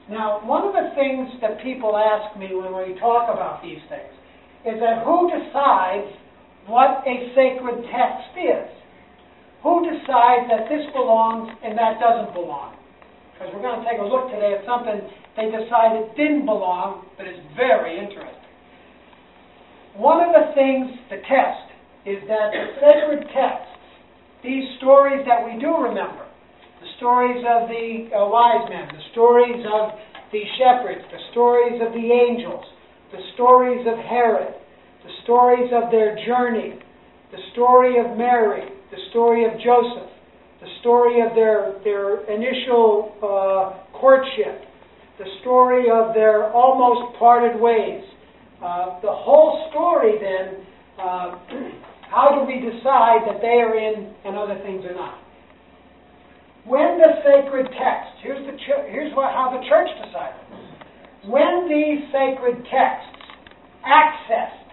Now, one of the things that people ask me when we talk about these things is that who decides what a sacred text is? Who decides that this belongs and that doesn't belong? Because we're going to take a look today at something they decided didn't belong, but it's very interesting. One of the things, the test, is that the sacred texts, these stories that we do remember, the stories of the wise men, the stories of the shepherds, the stories of the angels, the stories of Herod, the stories of their journey, the story of Mary, the story of Joseph, the story of their initial courtship, the story of their almost parted ways. The whole story then, how do we decide that they are in and other things are not? When the sacred text, here's how the church decided. When these sacred texts accessed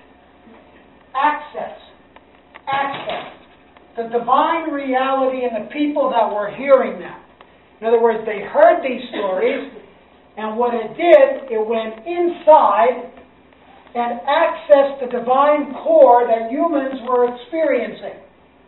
the divine reality in the people that were hearing them. In other words, they heard these stories, and what it did, it went inside and accessed the divine core that humans were experiencing.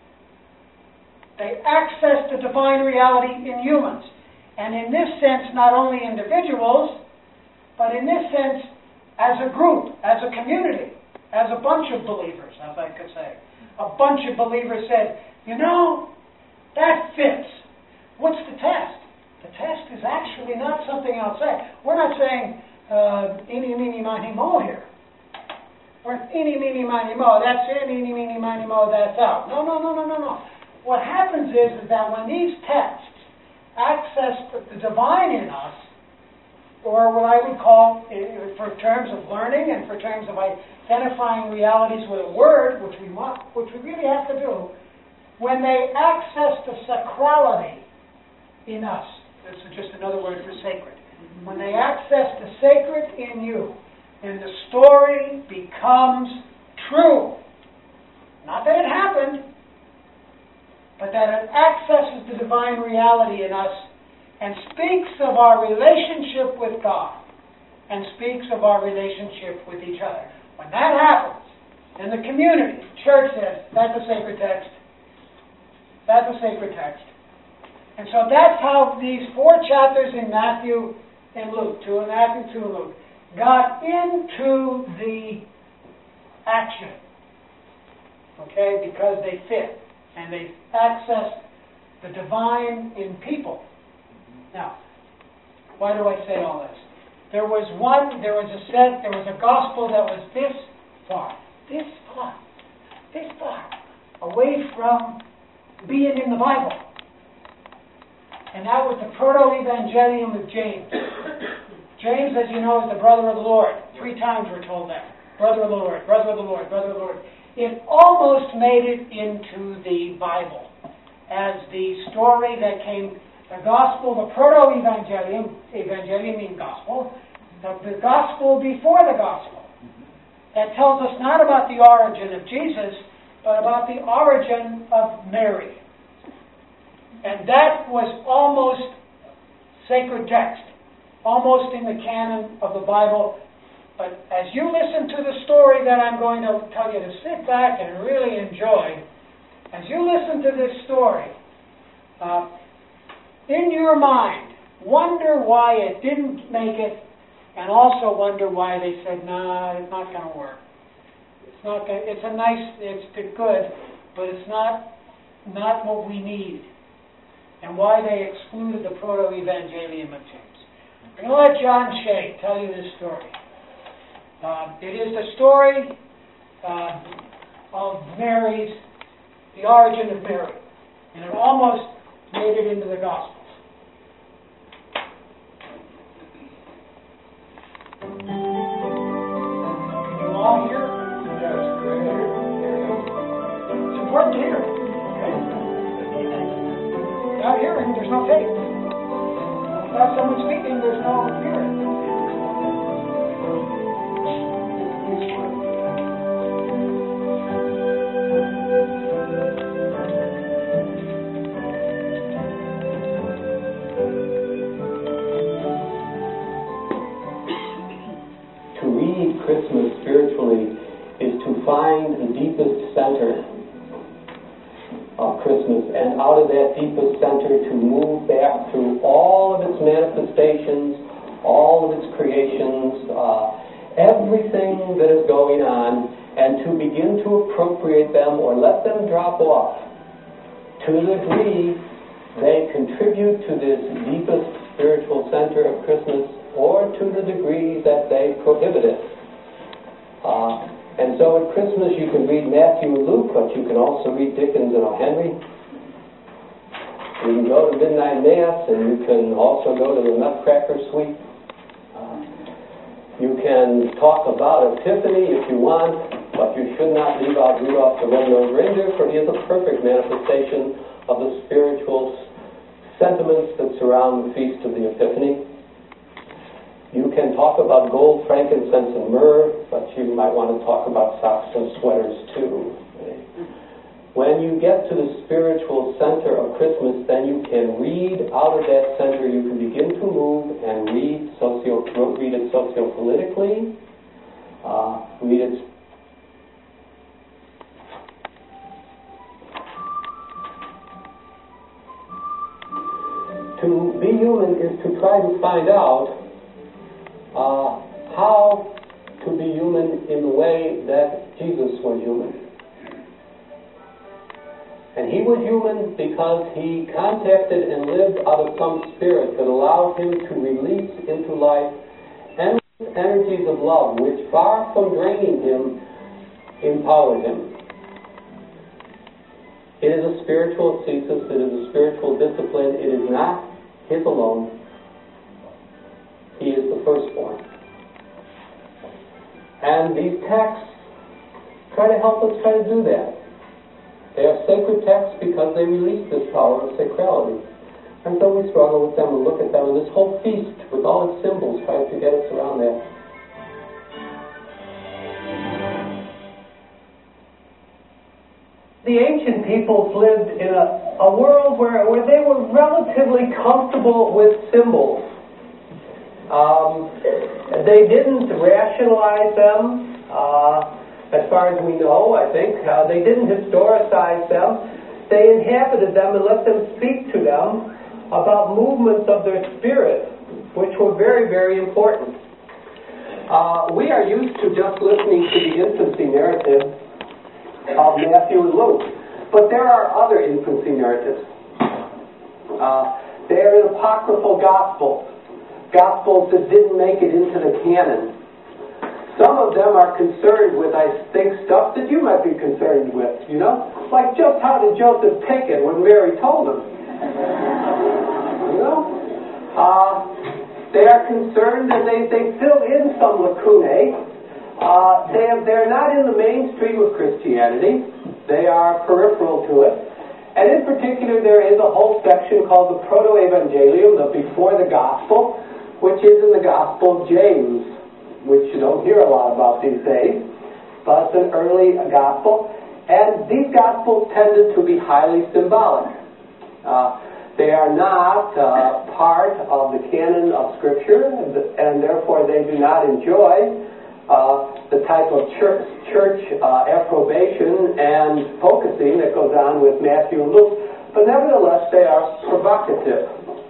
They access the divine reality in humans. And in this sense, not only individuals, but in this sense, as a group, as a community, as a bunch of believers, as I could say. A bunch of believers said, that fits. What's the test? The test is actually not something outside. We're not saying, eeny, meeny, miny, moe here. Or eeny, meeny, miny, moe, that's in, eeny, meeny, miny, moe, that's out. No. What happens is that when these texts access the divine in us, or what I would call, for terms of learning and for terms of identifying realities with a word, which we really have to do, when they access the sacrality in us, this is just another word for sacred, when they access the sacred in you, then the story becomes true. Not that it happened, but that it accesses the divine reality in us and speaks of our relationship with God and speaks of our relationship with each other. When that happens, then the community, the church says, that's a sacred text. That's a sacred text. And so that's how these 4 chapters in Matthew and Luke, 2 in Matthew, 2 in Luke, got into the action. Okay? Because they fit. And they accessed the divine in people. Now, why do I say all this? There was a gospel that was this far away from being in the Bible. And that was the proto-evangelium of James. James, as you know, is the brother of the Lord. 3 times we're told that. Brother of the Lord, brother of the Lord, brother of the Lord. It almost made it into the Bible as the story that came, the gospel, the proto-evangelium, evangelium means gospel, the gospel before the gospel. That tells us not about the origin of Jesus, but about the origin of Mary. And that was almost sacred text, almost in the canon of the Bible. But as you listen to the story that I'm going to tell you to sit back and really enjoy, as you listen to this story, in your mind, wonder why it didn't make it, and also wonder why they said, nah, it's not going to work. It's good, but it's not what we need. And why they excluded the proto-evangelium of James. I'm going to let John Shea tell you this story. It is the story of Mary's, the origin of Mary. And it almost made it into the Gospels. Can you all hear? Yes, great. It's important to hear. Okay? Without hearing, there's no faith. Without someone speaking, there's no hearing. deepest center of Christmas, and out of that deepest center to move back through all of its manifestations, all of its creations, everything that is going on, and to begin to appropriate them or let them drop off to the degree they contribute to this deepest spiritual center of Christmas, or to the degree that they prohibit it. And so at Christmas you can read Matthew and Luke, but you can also read Dickens and O. Henry. You can go to Midnight Mass, and you can also go to the Nutcracker Suite. You can talk about Epiphany if you want, but you should not leave out Rudolph the Red-Nosed Reindeer, for he is a perfect manifestation of the spiritual sentiments that surround the Feast of the Epiphany. You can talk about gold, frankincense, and myrrh, but you might want to talk about socks and sweaters too. When you get to the spiritual center of Christmas, then you can read out of that center. You can begin to move and read it sociopolitically, read it. To be human is to try to find out how to be human in the way that Jesus was human. And he was human because he contacted and lived out of some spirit that allowed him to release into life endless energies of love, which, far from draining him, empowered him. It is a spiritual thesis, it is a spiritual discipline, it is not his alone. He is the firstborn. And these texts try to help us try to do that. They are sacred texts because they release this power of sacrality. And so we struggle with them and look at them, and this whole feast with all its symbols tries to get us around that. The ancient peoples lived in a world where they were relatively comfortable with symbols. They didn't rationalize them, as far as we know, I think. They didn't historicize them. They inhabited them and let them speak to them about movements of their spirit, which were very, very important. We are used to just listening to the infancy narrative of Matthew and Luke, but there are other infancy narratives. They are in apocryphal gospels that didn't make it into the canon. Some of them are concerned with, I think, stuff that you might be concerned with, you know? Like, just how did Joseph take it when Mary told him? You know? They are concerned, and they fill in some lacunae. They're not in the mainstream of Christianity. They are peripheral to it. And in particular, there is a whole section called the Proto-Evangelium, the Before the Gospel, which is in the Gospel of James, which you don't hear a lot about these days, but it's an early gospel. And these gospels tended to be highly symbolic. They are not part of the canon of Scripture, and therefore they do not enjoy the type of church approbation and focusing that goes on with Matthew and Luke. But nevertheless, they are provocative.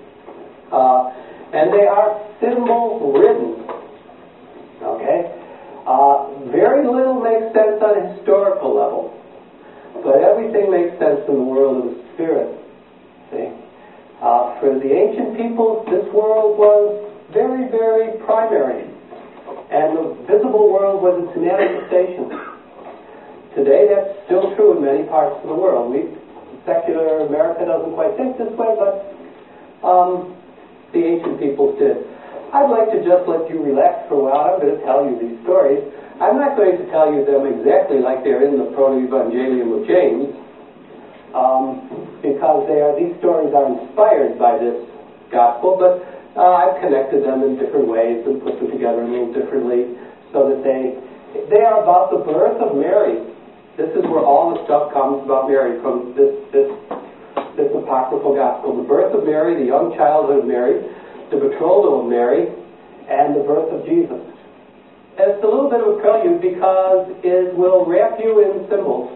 And they are symbol-ridden. Okay? Very little makes sense on a historical level. But everything makes sense in the world of the Spirit. See? For the ancient peoples, this world was very, very primary. And the visible world was its manifestation. Today, that's still true in many parts of the world. Secular America doesn't quite think this way, but the ancient peoples did. I'd like to just let you relax for a while. I'm going to tell you these stories. I'm not going to tell you them exactly like they're in the Proto-Evangelium of James, because these stories are inspired by this gospel, but I've connected them in different ways and put them together a little differently so that they are about the birth of Mary. This is where all the stuff comes about Mary, from this apocryphal gospel. The birth of Mary, the young childhood of Mary, the betrothal of Mary, and the birth of Jesus. it's a little bit of a prelude because it will wrap you in symbols.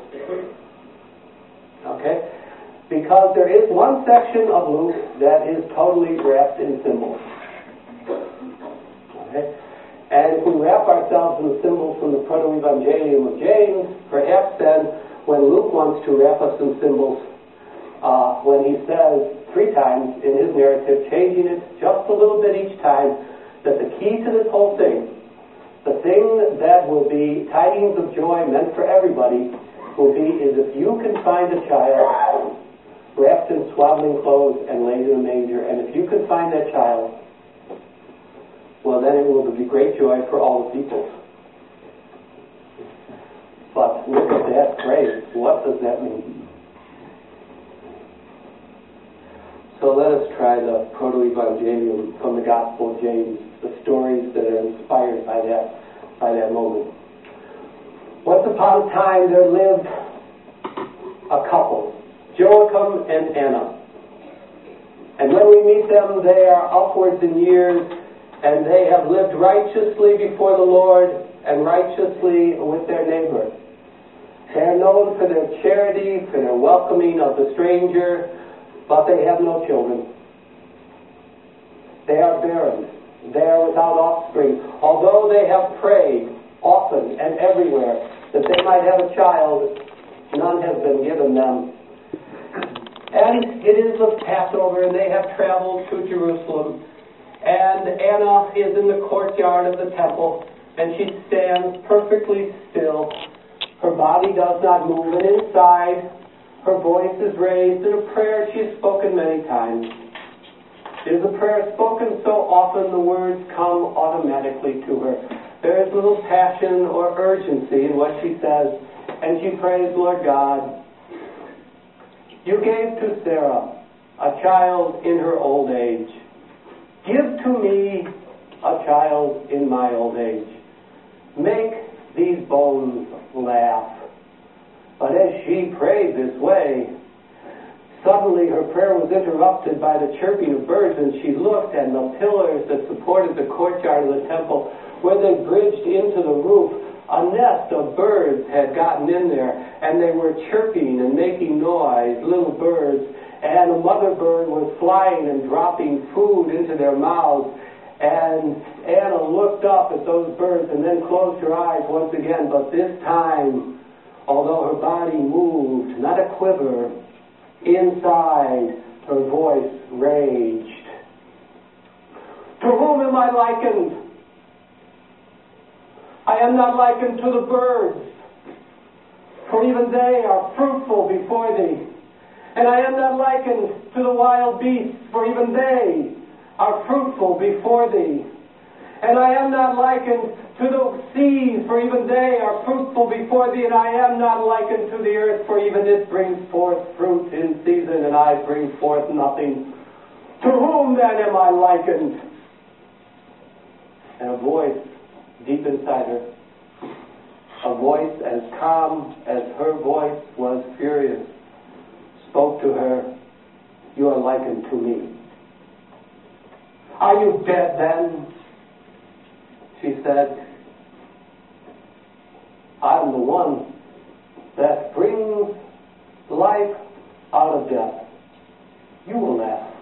Okay? Because there is one section of Luke that is totally wrapped in symbols. Okay? And if we wrap ourselves in the symbols from the Proto-Evangelium of James, perhaps then when Luke wants to wrap us in symbols, when he says 3 times in his narrative, changing it just a little bit each time, that the key to this whole thing, the thing that will be tidings of joy meant for everybody, will be is if you can find a child wrapped in swaddling clothes and laid in a manger, and if you can find that child, well, then it will be great joy for all the people. But look at that phrase. What does that mean? So let us try the Proto-Evangelium from the Gospel of James, the stories that are inspired by that moment. Once upon a time there lived a couple, Joachim and Anna. And when we meet them, they are upwards in years, and they have lived righteously before the Lord and righteously with their neighbor. They are known for their charity, for their welcoming of the stranger, but they have no children. They are barren. They are without offspring. Although they have prayed often and everywhere that they might have a child, none has been given them. And it is the Passover, and they have traveled to Jerusalem. And Anna is in the courtyard of the temple, and she stands perfectly still. Her body does not move, and inside, her voice is raised in a prayer she has spoken many times. It is a prayer spoken so often the words come automatically to her. There is little passion or urgency in what she says, and she prays, Lord God, you gave to Sarah a child in her old age. Give to me a child in my old age. Make these bones laugh. But as she prayed this way, suddenly her prayer was interrupted by the chirping of birds, and she looked, and the pillars that supported the courtyard of the temple, where they bridged into the roof, a nest of birds had gotten in there, and they were chirping and making noise, little birds, and a mother bird was flying and dropping food into their mouths. And Anna looked up at those birds and then closed her eyes once again, but this time, although her body moved, not a quiver, inside her voice raged. To whom am I likened? I am not likened to the birds, for even they are fruitful before thee. And I am not likened to the wild beasts, for even they are fruitful before thee. And I am not likened to the seas, for even they are fruitful before thee. And I am not likened to the earth, for even it brings forth fruit in season, and I bring forth nothing. To whom then am I likened? And a voice deep inside her, a voice as calm as her voice was furious, spoke to her, you are likened to me. Are you dead then? She said, I'm the one that brings life out of death. You will laugh.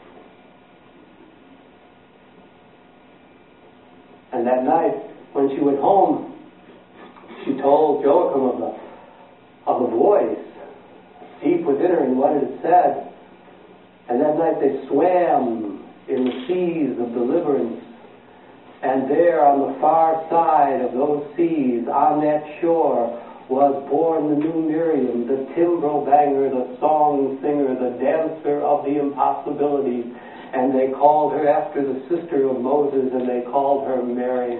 And that night, when she went home, she told Joachim of the voice deep within her and what it had said. And that night they swam in the seas of deliverance. And there on the far side of those seas, on that shore, was born the new Miriam, the timbrel banger, the song singer, the dancer of the impossibilities. And they called her after the sister of Moses, and they called her Mary.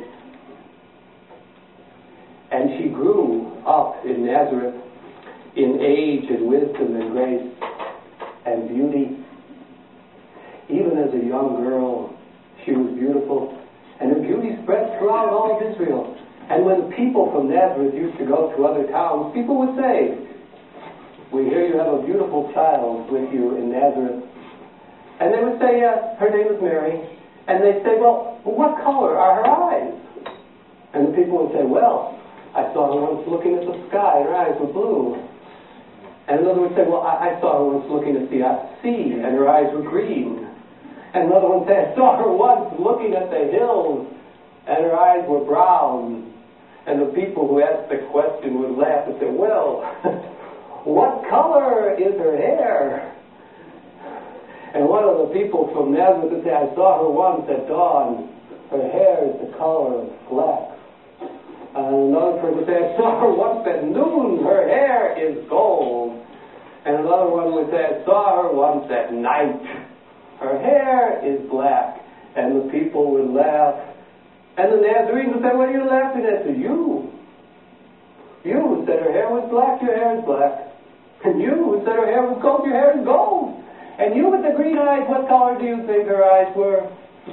And she grew up in Nazareth in age and wisdom and grace and beauty. Even as a young girl, she was beautiful, and her beauty spread throughout all of Israel. And when people from Nazareth used to go to other towns, people would say, we hear you have a beautiful child with you in Nazareth. And they would say, yes, her name is Mary. And they'd say, well, what color are her eyes? And the people would say, well, I saw her once looking at the sky, and her eyes were blue. And another would say, well, I saw her once looking at the sea, and her eyes were green. And another one would say, I saw her once looking at the hills, and her eyes were brown. And the people who asked the question would laugh and say, well, what color is her hair? And one of the people from Nazareth would say, I saw her once at dawn. Her hair is the color of flax. And another person would say, I saw her once at noon. Her hair is gold. And another one would say, I saw her once at night. Her hair is black. And the people would laugh. And the Nazarenes would say, what are you laughing at? To you. You who said her hair was black, your hair is black. And you who said her hair was gold, your hair is gold. And you with the green eyes, what color do you think her eyes were?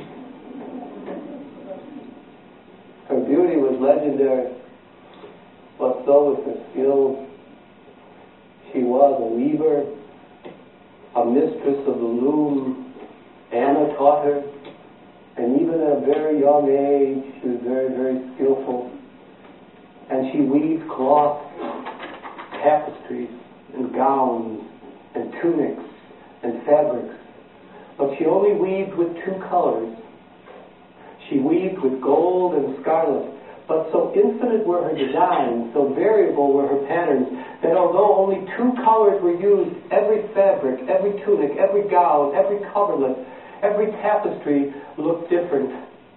Her beauty was legendary, but so was her skills. She was a weaver, a mistress of the loom. Anna taught her, and even at a very young age, she was very, very skillful. And she weaved cloth, tapestries, and gowns, and tunics, and fabrics. But she only weaved with two colors. She weaved with gold and scarlet, but so infinite were her designs, so variable were her patterns, that although only two colors were used, every fabric, every tunic, every gown, every coverlet, every tapestry looked different.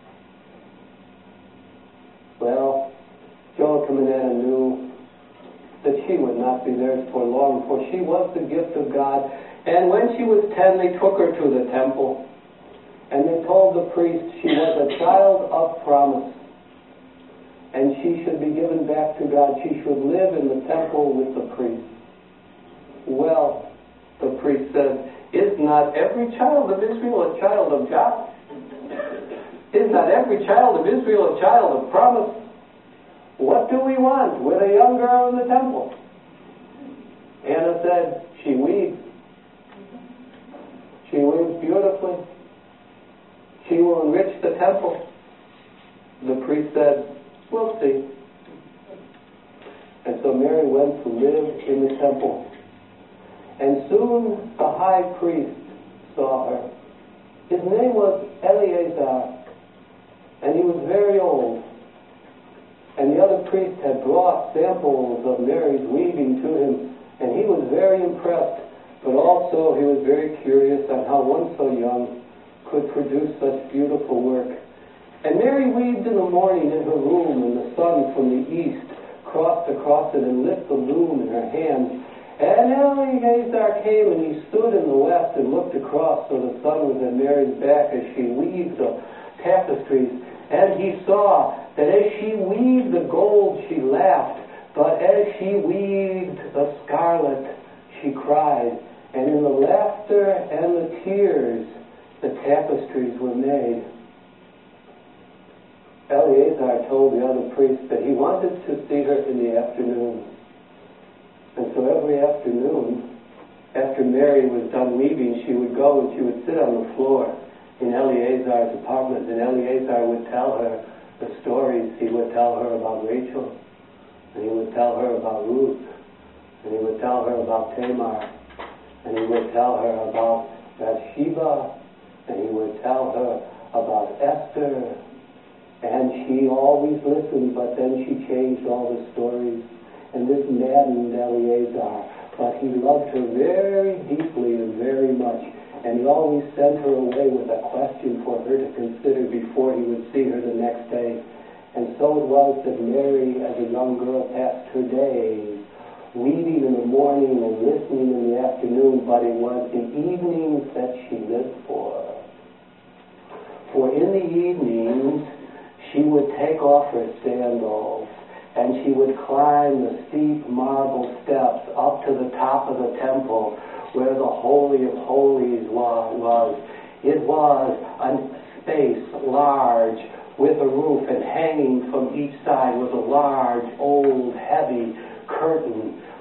Well, Joachim and Anna knew that she would not be theirs for long, for she was the gift of God. And when she was 10, they took her to the temple. And they told the priest she was a child of promise, and she should be given back to God. She should live in the temple with the priest. Well, the priest said, is not every child of Israel a child of God? Is not every child of Israel a child of promise? What do we want with a young girl in the temple? Anna said, she weaves. She weaves beautifully. She will enrich the temple. The priest said, we'll see. And so Mary went to live in the temple. And soon the high priest saw her. His name was Eleazar, and he was very old. And the other priest had brought samples of Mary's weaving to him, and he was very impressed, but also he was very curious on how one so young could produce such beautiful work. And Mary weaved in the morning in her room, and the sun from the east crossed across it and lit the loom in her hand. And Eleazar came, and he stood in the west and looked across, so the sun was at Mary's back as she weaved the tapestries. And he saw that as she weaved the gold, she laughed, but as she weaved the scarlet, she cried. And in the laughter and the tears, the tapestries were made. Eleazar told the other priest that he wanted to see her in the afternoon. And so every afternoon, after Mary was done weaving, she would go and she would sit on the floor in Eleazar's apartment, and Eleazar would tell her the stories. He would tell her about Rachel, and he would tell her about Ruth, and he would tell her about Tamar, and he would tell her about Bathsheba, and he would tell her about Esther. And she always listened, but then she changed all the stories. And this maddened Eleazar, but he loved her very deeply and very much. And he always sent her away with a question for her to consider before he would see her the next day. And so it was that Mary, as a young girl, passed her days weaving in the morning and listening in the afternoon, but it was the evenings that she lived for. For in the evenings, she would take off her sandals, and she would climb the steep marble steps up to the top of the temple where the Holy of Holies was. It was a space large with a roof, and hanging from each side was a large, old, heavy curtain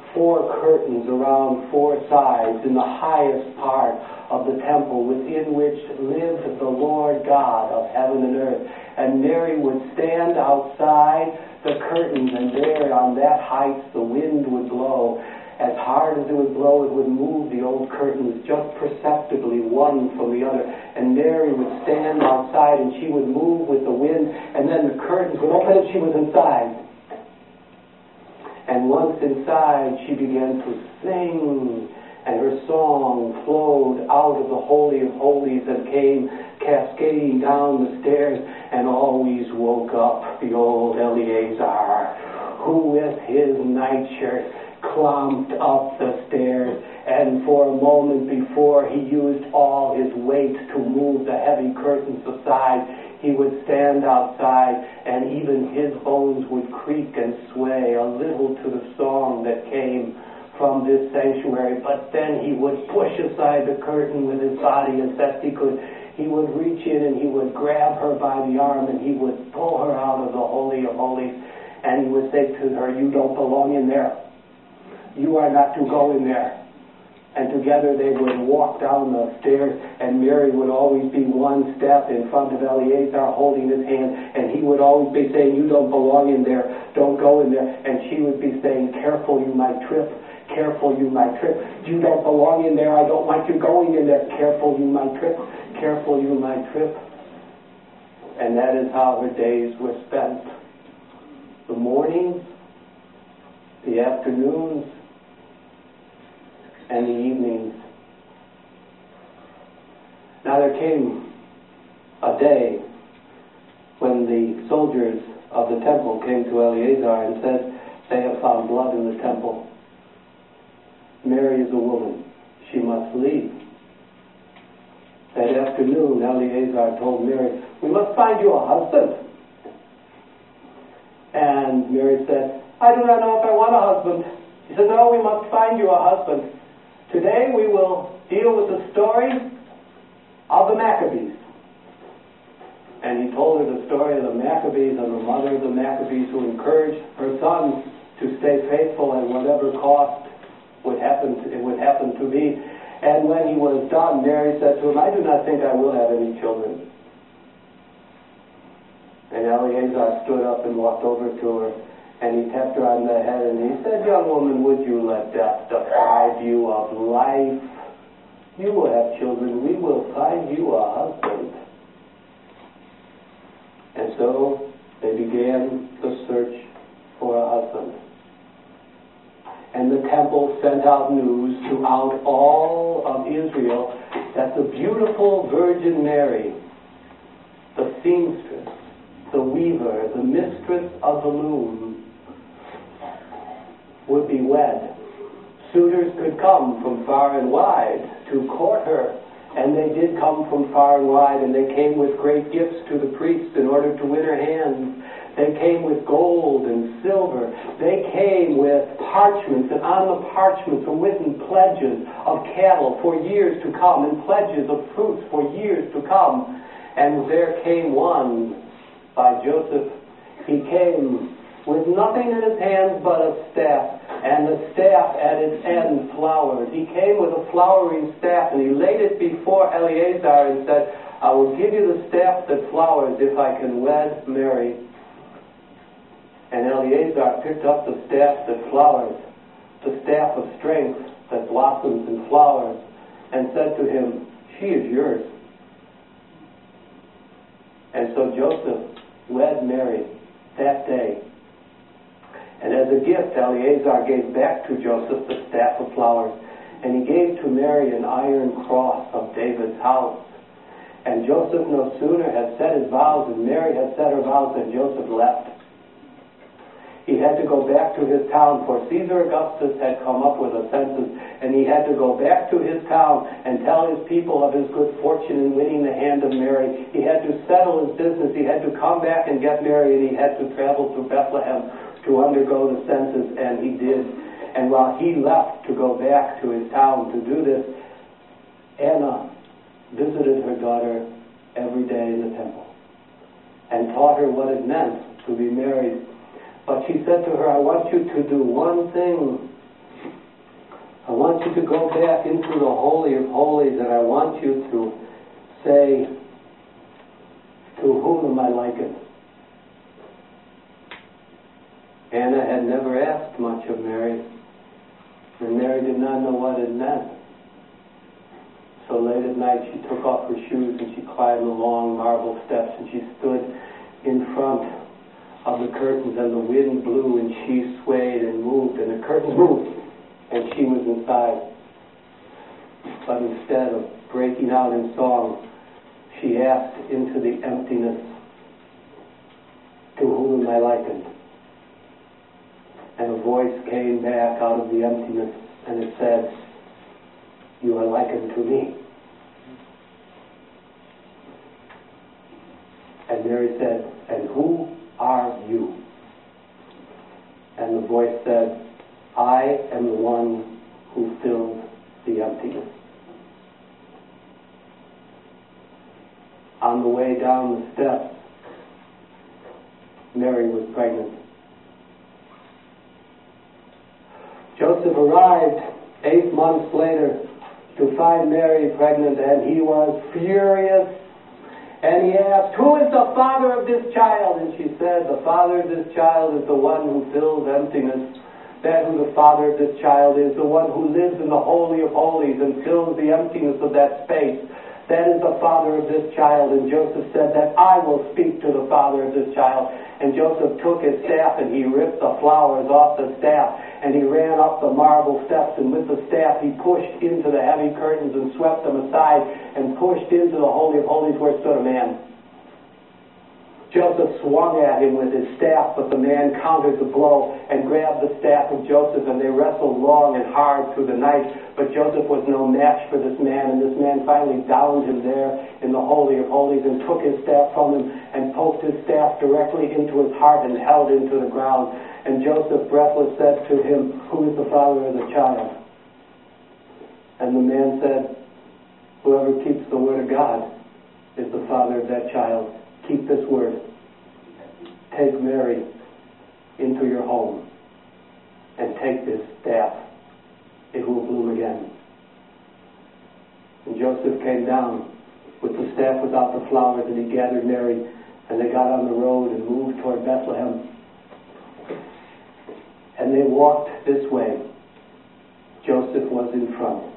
4 curtains around 4 sides in the highest part of the temple, within which lived the Lord God of heaven and earth. And Mary would stand outside the curtains, and there on that height the wind would blow. As hard as it would blow, it would move the old curtains just perceptibly one from the other. And Mary would stand outside, and she would move with the wind, and then the curtains would open, and she was inside. And once inside, she began to sing, and her song flowed out of the Holy of Holies and came cascading down the stairs, and always woke up the old Eleazar, who with his nightshirt clomped up the stairs, and for a moment before he used all his weight to move the heavy curtains aside, he would stand outside, and even his bones would creak and sway a little to the song that came from this sanctuary. But then he would push aside the curtain with his body as best he could. He would reach in and he would grab her by the arm, and he would pull her out of the Holy of Holies, and he would say to her, "You don't belong in there. You are not to go in there." And together they would walk down the stairs, and Mary would always be one step in front of Eleazar holding his hand, and he would always be saying, "You don't belong in there, don't go in there." And she would be saying, "Careful, you might trip, careful, you might trip. You don't belong in there, I don't want you going in there. Careful, you might trip, careful, you might trip." And that is how her days were spent. The mornings, the afternoons, and the evenings. Now there came a day when the soldiers of the temple came to Eleazar and said, "They have found blood in the temple. Mary is a woman. She must leave." That afternoon, Eleazar told Mary, "We must find you a husband." And Mary said, "I do not know if I want a husband." He said, "No, we must find you a husband. Today we will deal with the story of the Maccabees." And he told her the story of the Maccabees and the mother of the Maccabees, who encouraged her sons to stay faithful at whatever cost would happen to be. And when he was done, Mary said to him, "I do not think I will have any children." And Eleazar stood up and walked over to her, and he tapped her on the head, and he said, "Young woman, would you let death deprive you of life? You will have children. We will find you a husband." And so they began the search for a husband. And the temple sent out news throughout all of Israel that the beautiful Virgin Mary, the seamstress, the weaver, the mistress of the loom, would be wed. Suitors could come from far and wide to court her, and they did come from far and wide, and they came with great gifts to the priests in order to win her hand. They came with gold and silver. They came with parchments, and on the parchments were written pledges of cattle for years to come, and pledges of fruits for years to come. And there came one by Joseph. He came with nothing in his hands but a staff, and the staff at its end flowered. He came with a flowering staff, and he laid it before Eleazar and said, "I will give you the staff that flowers if I can wed Mary." And Eleazar picked up the staff that flowers, the staff of strength that blossoms and flowers, and said to him, "She is yours." And so Joseph wed Mary that day. And as a gift, Eleazar gave back to Joseph the staff of flowers, and he gave to Mary an iron cross of David's house. And Joseph no sooner had said his vows, and Mary had said her vows, than Joseph left. He had to go back to his town, for Caesar Augustus had come up with a census, and he had to go back to his town and tell his people of his good fortune in winning the hand of Mary. He had to settle his business. He had to come back and get Mary, and he had to travel to Bethlehem to undergo the census, and he did. And while he left to go back to his town to do this, Anna visited her daughter every day in the temple and taught her what it meant to be married. But she said to her, "I want you to do one thing. I want you to go back into the Holy of Holies, and I want you to say, to whom am I likened? Anna had never asked much of Mary, and Mary did not know what it meant. So late at night she took off her shoes and she climbed the long marble steps and she stood in front of the curtains, and the wind blew and she swayed and moved and the curtains moved and she was inside. But instead of breaking out in song, she asked into the emptiness, to whom am I likened? And a voice came back out of the emptiness and it said, you are likened to me. And Mary said, and who are you? And the voice said, I am the one who filled the emptiness. On the way down the steps, Mary was pregnant. Joseph arrived 8 months later to find Mary pregnant, and he was furious. And he asked, who is the father of this child? And she said, the father of this child is the one who fills emptiness. That who the father of this child is, the one who lives in the Holy of Holies and fills the emptiness of that space. That is the father of this child. And Joseph said that I will speak to the father of this child. And Joseph took his staff and he ripped the flowers off the staff and he ran up the marble steps, and with the staff he pushed into the heavy curtains and swept them aside and pushed into the Holy of Holies where stood a man. Joseph swung at him with his staff, but the man countered the blow and grabbed the staff of Joseph, and they wrestled long and hard through the night. But Joseph was no match for this man, and this man finally downed him there in the Holy of Holies and took his staff from him and poked his staff directly into his heart and held him to the ground. And Joseph, breathless, said to him, who is the father of the child? And the man said, whoever keeps the word of God is the father of that child. Keep this word. Take Mary into your home and take this staff. It will bloom again. And Joseph came down with the staff without the flowers, and he gathered Mary, and they got on the road and moved toward Bethlehem. And they walked this way. Joseph was in front.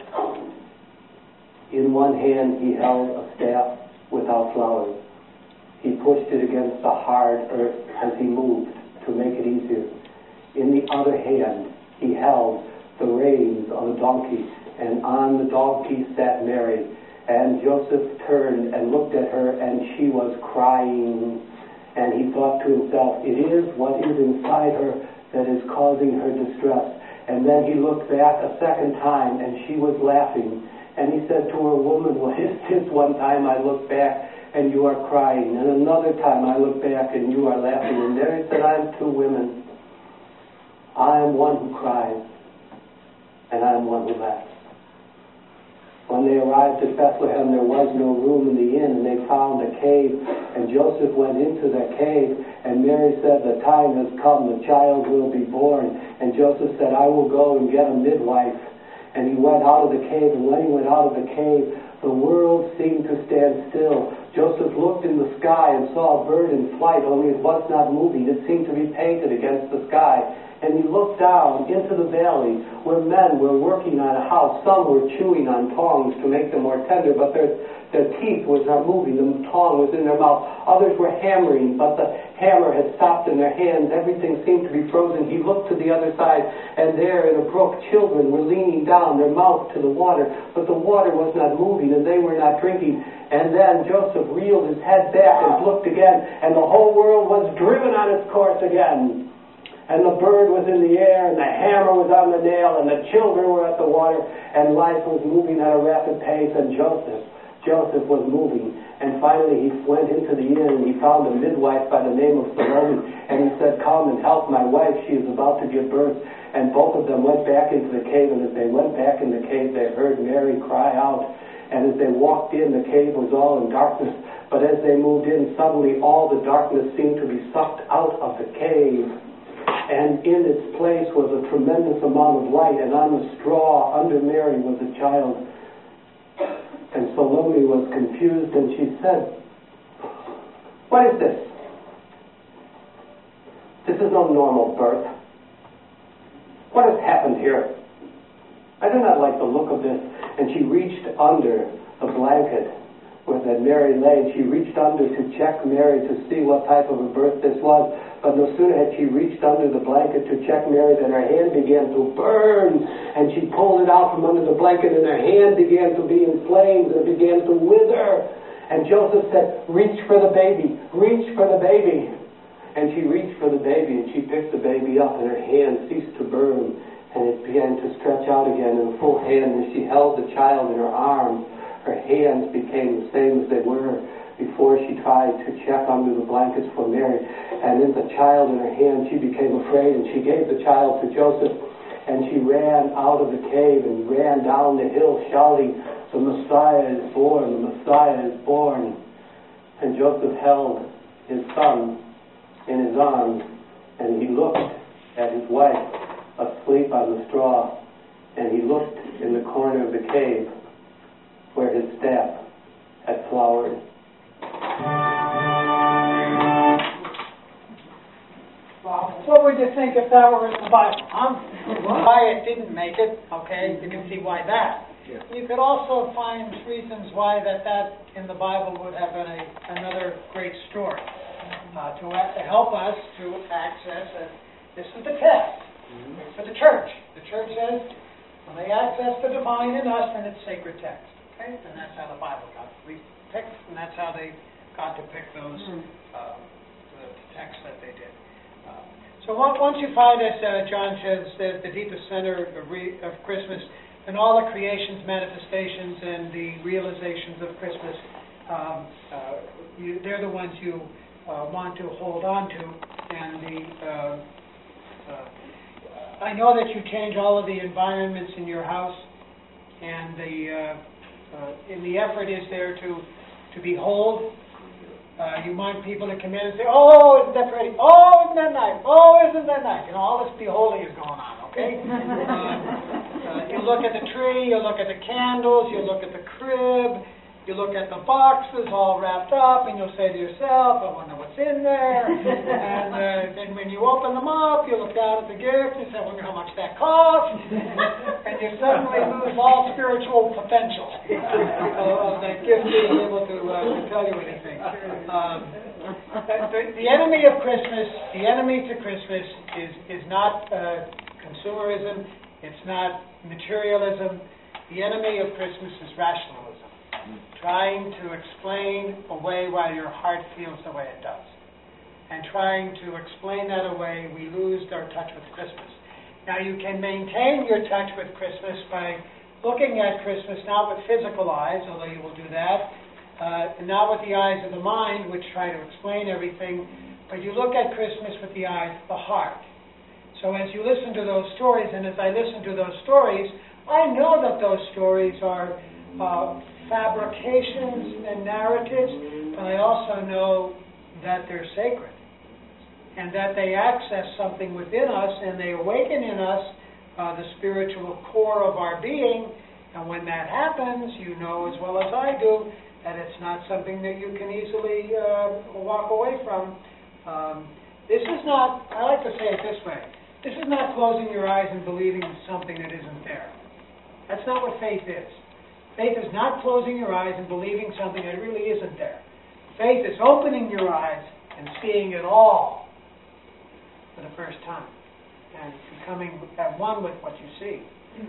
In one hand he held a staff without flowers. He pushed it against the hard earth as he moved to make it easier. In the other hand, he held the reins of a donkey, and on the donkey sat Mary. And Joseph turned and looked at her, and she was crying. And he thought to himself, it is what is inside her that is causing her distress. And then he looked back a second time, and she was laughing. And he said to her, woman, what is this? One time I looked back, and you are crying. And another time I look back and you are laughing. And Mary said, I am two women. I am one who cries, and I am one who laughs. When they arrived at Bethlehem, there was no room in the inn, and they found a cave. And Joseph went into the cave, and Mary said, the time has come, the child will be born. And Joseph said, I will go and get a midwife. And he went out of the cave, and when he went out of the cave, the world seemed to stand still. Joseph looked in the sky and saw a bird in flight, only it was not moving. It seemed to be painted against the sky. And he looked down into the valley where men were working on a house. Some were chewing on tongs to make them more tender, but their teeth was not moving. The tong was in their mouth. Others were hammering, but the hammer had stopped in their hands. Everything seemed to be frozen. He looked to the other side, and there in a brook, children were leaning down, their mouth to the water, but the water was not moving, and they were not drinking. And then Joseph reeled his head back and looked again, and the whole world was driven on its course again. And the bird was in the air, and the hammer was on the nail, and the children were at the water, and life was moving at a rapid pace, and Joseph was moving. And finally he went into the inn, and he found a midwife by the name of Salome, and he said, come and help my wife, she is about to give birth. And both of them went back into the cave, and as they went back in the cave, they heard Mary cry out. And as they walked in, the cave was all in darkness. But as they moved in, suddenly all the darkness seemed to be sucked out of the cave. And in its place was a tremendous amount of light, and on the straw under Mary was a child. And Salome was confused, and she said, "What is this? This is no normal birth. What has happened here? I do not like the look of this." And she reached under the blanket where that Mary lay. She reached under to check Mary to see what type of a birth this was. But no sooner had she reached under the blanket to check Mary than her hand began to burn. And she pulled it out from under the blanket, and her hand began to be in flames and began to wither. And Joseph said, "Reach for the baby, reach for the baby." And she reached for the baby, and she picked the baby up, and her hand ceased to burn, and it began to stretch out again in a full hand. And she held the child in her arms. Her hands became the same as they were before she tried to check under the blankets for Mary. And in the child in her hand, she became afraid, and she gave the child to Joseph, and she ran out of the cave and ran down the hill shouting, "The Messiah is born, the Messiah is born." And Joseph held his son in his arms, and he looked at his wife asleep on the straw, and he looked in the corner of the cave where his staff had flowered. Well, what would you think if that were in the Bible? Why it didn't make it, okay, you can see why that. Yeah. You could also find reasons why that in the Bible would have been another great story to help us to access it. This is the test for the church. The church says, when they access the divine in us, then it's sacred text. Okay? And that's how the Bible got picked, and that's how they got to pick those the texts that they did. So once you find, as John says, the deepest center of Christmas, and all the creation's manifestations and the realizations of Christmas, they're the ones you want to hold on to. And I know that you change all of the environments in your house, and the effort is there to behold. You want people to come in and say, "Oh, isn't that pretty? Oh, isn't that nice? Oh, isn't that nice?" All this beholding is going on, okay? You look at the tree, you look at the candles, you look at the crib, you look at the boxes all wrapped up, and you'll say to yourself, "I wonder what's in there." And then when you open them up, you look down at the gift, and say, "I wonder how much that cost." And you suddenly lose all spiritual potential of that gift being able to tell you anything. The enemy of Christmas, the enemy to Christmas is not consumerism, it's not materialism. The enemy of Christmas is rationalism. Trying to explain away why your heart feels the way it does. And trying to explain that away, we lose our touch with Christmas. Now you can maintain your touch with Christmas by looking at Christmas not with physical eyes, although you will do that, and not with the eyes of the mind, which try to explain everything, but you look at Christmas with the eyes of the heart. So as you listen to those stories, and as I listen to those stories, I know that those stories are fabrications and narratives, but I also know that they're sacred, and that they access something within us, and they awaken in us the spiritual core of our being. And when that happens, you know as well as I do that it's not something that you can easily walk away from. This is not, I like to say it this way, this is not closing your eyes and believing something that isn't there. That's not what faith is. Faith is not closing your eyes and believing something that really isn't there. Faith is opening your eyes and seeing it all for the first time, and becoming at one with what you see,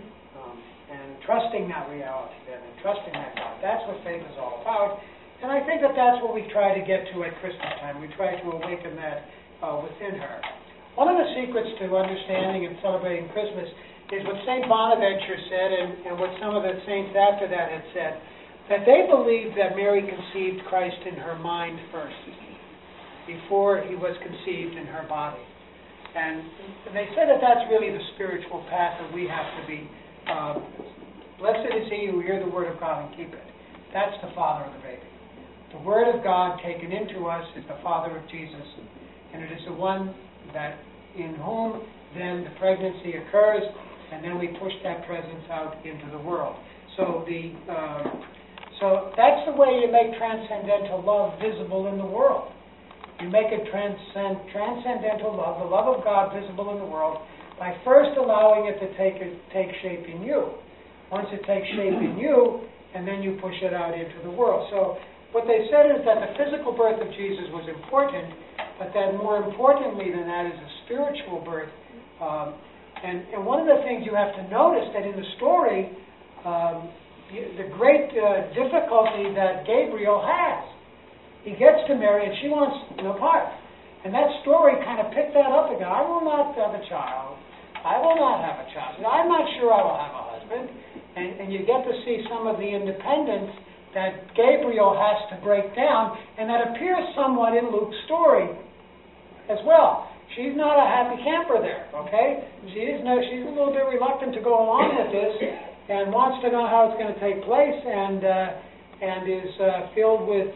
and trusting that reality then, and trusting that God. That's what faith is all about. And I think that that's what we try to get to at Christmas time. We try to awaken that within her. One of the secrets to understanding and celebrating Christmas is what St. Bonaventure said, and what some of the saints after that had said, that they believed that Mary conceived Christ in her mind first, before he was conceived in her body. And they said that that's really the spiritual path that we have to be. Blessed is he who hear the word of God and keep it. That's the father of the baby. The word of God taken into us is the father of Jesus, and it is the one that in whom then the pregnancy occurs, and then we push that presence out into the world. So so that's the way you make transcendental love visible in the world. You make it transcendental love, the love of God, visible in the world by first allowing it to take shape in you. Once it takes shape in you, and then you push it out into the world. So what they said is that the physical birth of Jesus was important, but then more importantly than that is a spiritual birth. And one of the things you have to notice that in the story, the great difficulty that Gabriel has. He gets to Mary and she wants no part. And that story kind of picked that up again. I will not have a child. I will not have a child. I'm not sure I will have a husband. And you get to see some of the independence that Gabriel has to break down, and that appears somewhat in Luke's story as well. She's not a happy camper there, okay? She's a little bit reluctant to go along with this and wants to know how it's going to take place, and is filled with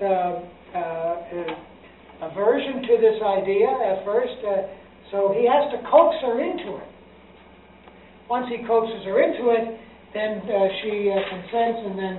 aversion to this idea at first. So he has to coax her into it. Once he coaxes her into it, then she consents, and then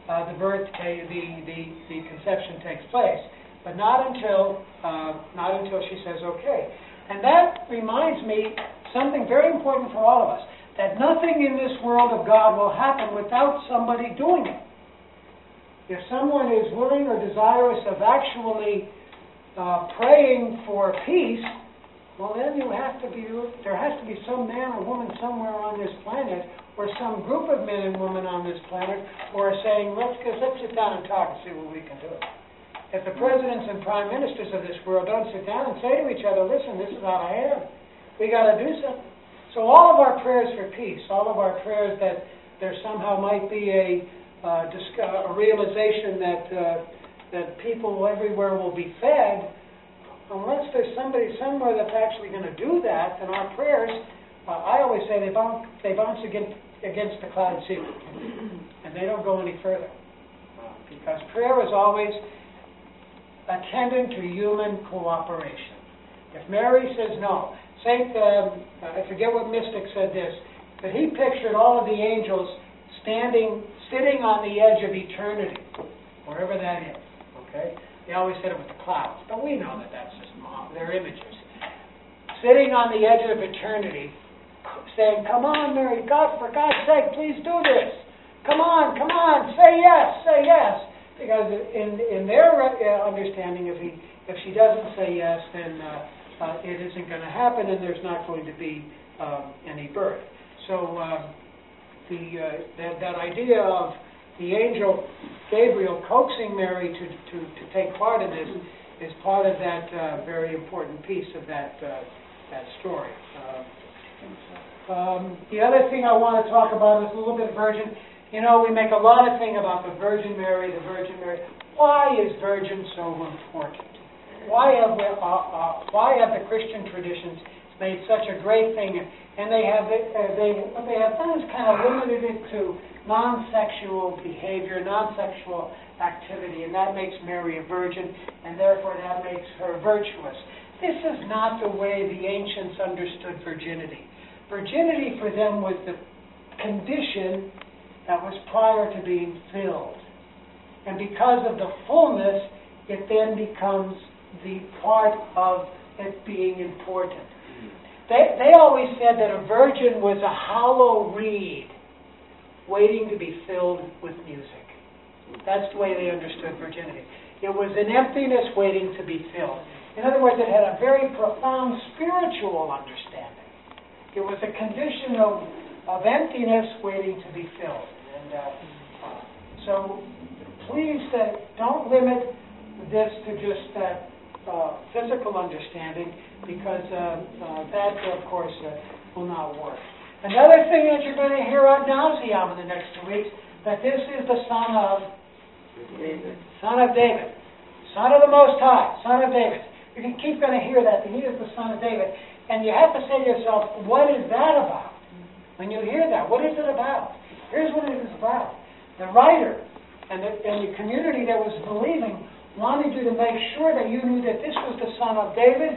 the conception takes place. But not until she says okay. And that reminds me something very important for all of us, that nothing in this world of God will happen without somebody doing it. If someone is willing or desirous of actually praying for peace, well then there has to be some man or woman somewhere on this planet, or some group of men and women on this planet who are saying, let's sit down and talk and see what we can do. If the presidents and prime ministers of this world don't sit down and say to each other, listen, this is out of hand, we got to do something. So all of our prayers for peace, all of our prayers that there somehow might be a realization that people everywhere will be fed, unless there's somebody somewhere that's actually going to do that, then our prayers, I always say they bounce against the cloud ceiling, and they don't go any further. Because prayer is always attendant to human cooperation. If Mary says no, I forget what mystic said this, but he pictured all of the angels sitting on the edge of eternity, wherever that is. Okay? They always said it was the clouds, but we know that that's just their images. Sitting on the edge of eternity, saying, come on, Mary, God, for God's sake, please do this. Come on, say yes. Because in their understanding, if she doesn't say yes, then it isn't going to happen, and there's not going to be any birth. So that idea of the angel Gabriel coaxing Mary to take part in this is part of that very important piece of that story. The other thing I want to talk about is a little bit of virgin. You know, we make a lot of thing about the Virgin Mary. Why is virgin so important? Why have the Christian traditions made such a great thing? And what they have done is kind of limited it to non-sexual behavior, non-sexual activity, and that makes Mary a virgin, and therefore that makes her virtuous. This is not the way the ancients understood virginity. Virginity for them was the condition that was prior to being filled. And because of the fullness, it then becomes the part of it being important. They always said that a virgin was a hollow reed waiting to be filled with music. That's the way they understood virginity. It was an emptiness waiting to be filled. In other words, it had a very profound spiritual understanding. It was a condition of emptiness waiting to be filled. And so please don't limit this to just that physical understanding, because that, of course, will not work. Another thing that you're going to hear ad nauseam in the next 2 weeks, that this is the Son of David, Son of the Most High, Son of David. You can keep going to hear that he is the Son of David, and you have to say to yourself, what is that about? When you hear that, what is it about? Here's what it is about. The writer and the community that was believing wanted you to make sure that you knew that this was the Son of David,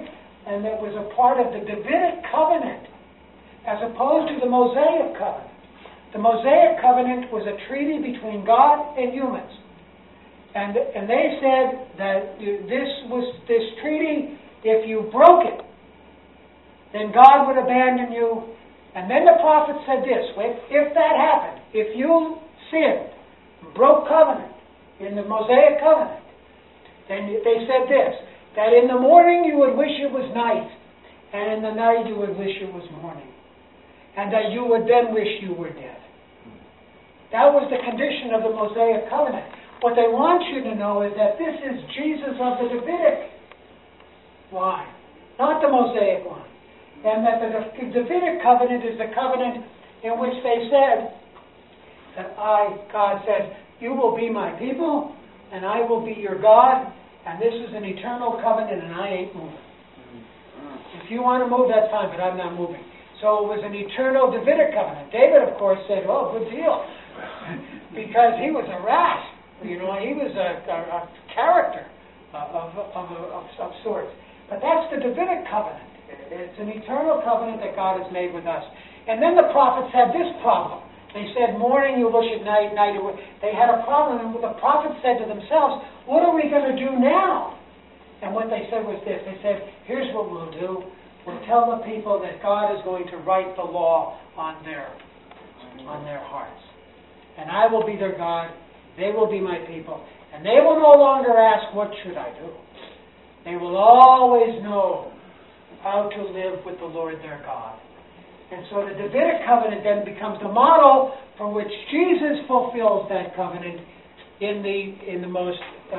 and that was a part of the Davidic covenant, as opposed to the Mosaic covenant. The Mosaic covenant was a treaty between God and humans. And they said that this treaty, if you broke it, then God would abandon you. And then the prophet said this, if that happened, if you sinned, broke covenant in the Mosaic covenant, then they said this, that in the morning you would wish it was night, and in the night you would wish it was morning, and that you would then wish you were dead. That was the condition of the Mosaic covenant. What they want you to know is that this is Jesus of the Davidic line, not the Mosaic line. And that the Davidic covenant is the covenant in which they said that God said, you will be my people, and I will be your God, and this is an eternal covenant, and I ain't moving. If you want to move, that's fine, but I'm not moving. So it was an eternal Davidic covenant. David, of course, said, oh, good deal. Because he was a rat. He was a character of sorts. But that's the Davidic covenant. It's an eternal covenant that God has made with us. And then the prophets had this problem. They said, morning you wish at night, night you wish. They had a problem, and the prophets said to themselves, what are we going to do now? And what they said was this. They said, here's what we'll do. We'll tell the people that God is going to write the law on their hearts. And I will be their God. They will be my people. And they will no longer ask, what should I do? They will always know how to live with the Lord their God. And so the Davidic covenant then becomes the model for which Jesus fulfills that covenant in the most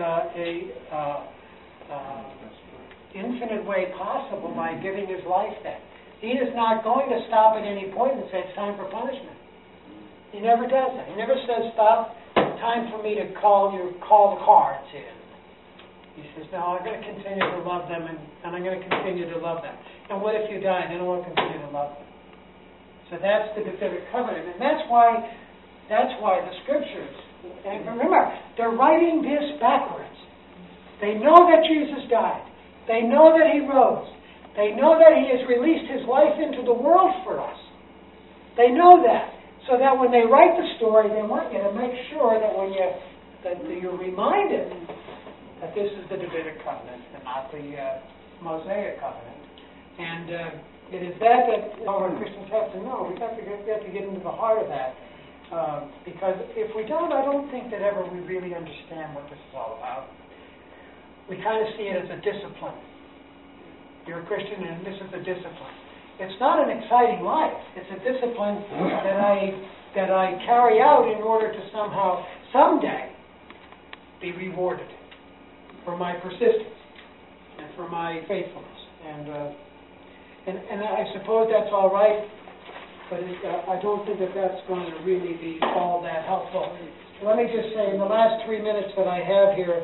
infinite way possible by giving his life then. He is not going to stop at any point and say it's time for punishment. He never does that. He never says, stop, time for me to call the cards in. He says, no, I'm going to continue to love them, and I'm going to continue to love them. And what if you die? Then I will continue to love them. So that's the Davidic covenant. And that's why the Scriptures, and remember, they're writing this backwards. They know that Jesus died. They know that he rose. They know that he has released his life into the world for us. They know that. So that when they write the story, they want you to make sure that you're reminded that this is the Davidic covenant and not the Mosaic covenant. And it is that our Christians have to know. We have to get into the heart of that. Because if we don't, I don't think that ever we really understand what this is all about. We kind of see it as a discipline. You're a Christian and this is a discipline. It's not an exciting life. It's a discipline that I carry out in order to someday, be rewarded for my persistence and for my faithfulness. And I suppose that's all right, but I don't think that that's going to really be all that helpful. Let me just say, in the last 3 minutes that I have here,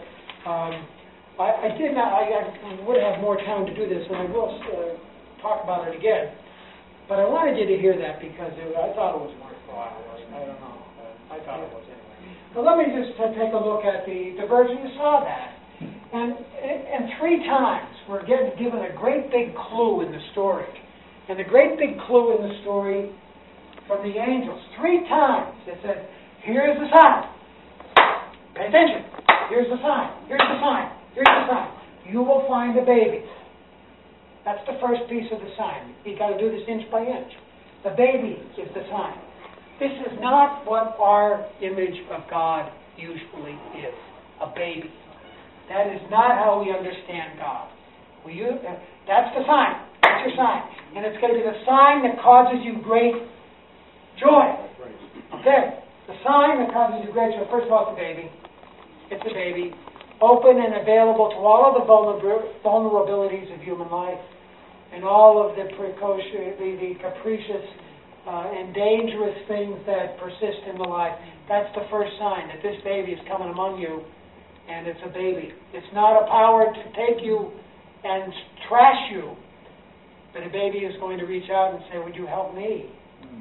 I would have more time to do this, and I will talk about it again. But I wanted you to hear that because I thought it was worthwhile. I don't know. I thought it was anyway. But let me just take a look at the virgin. You saw that. And 3 times we're given a great big clue in the story. And the great big clue in the story from the angels. 3 times it says, here's the sign. Pay attention. Here's the sign. Here's the sign. Here's the sign. You will find a baby. That's the first piece of the sign. You've got to do this inch by inch. The baby is the sign. This is not what our image of God usually is. A baby. That is not how we understand God. That's the sign. That's your sign. And it's going to be the sign that causes you great joy. Okay? The sign that causes you great joy. First of all, it's a baby. It's a baby. Open and available to all of the vulnerabilities of human life and all of the capricious and dangerous things that persist in the life. That's the first sign that this baby is coming among you, and it's a baby. It's not a power to take you and trash you, but a baby is going to reach out and say, would you help me?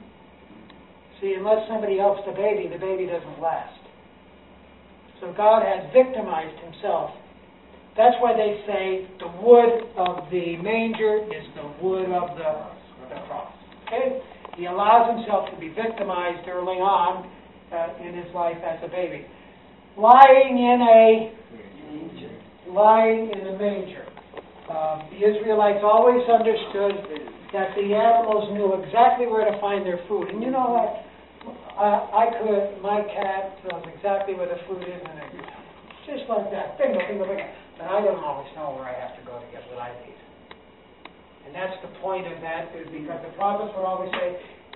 See, unless somebody helps the baby doesn't last. So God has victimized himself That's why they say the wood of the manger is the wood of the cross. Okay? He allows himself to be victimized early on in his life as a baby. Lying in the manger. The Israelites always understood that the animals knew exactly where to find their food. And you know what? My cat knows exactly where the food is, and it's just like that. Bingo, bingo, bingo. But I don't always know where I have to go to get what I need. And that's the point of that, is because the prophets would always say,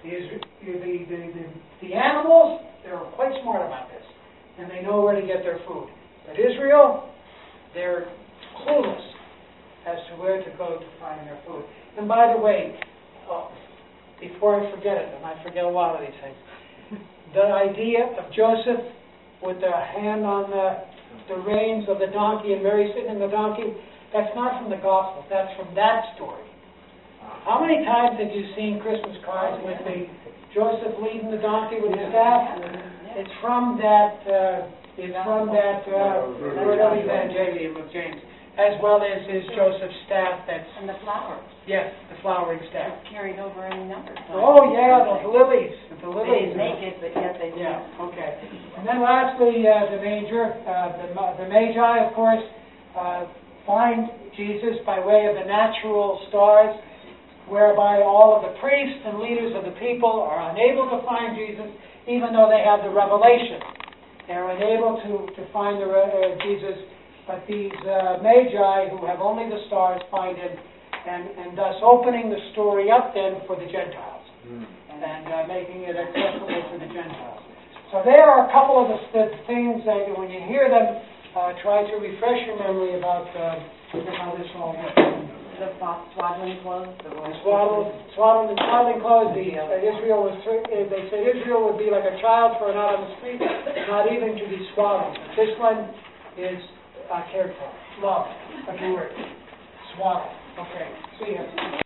the animals, they're quite smart about this, and they know where to get their food. But Israel, they're clueless as to where to go to find their food. And by the way, before I forget it, and I forget a lot of these things, the idea of Joseph with the hand on the reins of the donkey and Mary sitting in the donkey, that's not from the Gospel, that's from that story. How many times have you seen Christmas cards with the Joseph leading the donkey with the staff? It's from that Evangelium of James, as well as his Joseph's staff that's... And the flowers. Yes, the flowering staff. It's carried over in numbers. Oh, yeah, the lilies. The They lilies. didn't make it, but yet they did. Yeah, okay. And then lastly, the manger. The Magi, of course, find Jesus by way of the natural stars, whereby all of the priests and leaders of the people are unable to find Jesus, even though they have the revelation. They're unable to find Jesus, but these Magi, who have only the stars, find him, and thus opening the story up then for the Gentiles, and making it accessible to the Gentiles. So there are a couple of the things that when you hear them, try to refresh your memory about how this all works. The swaddling clothes. Swaddling clothes. Israel was. They said Israel would be like a child thrown out on the street, not even to be swaddled. This one is cared for, loved, a good word, swaddled. Okay, see you.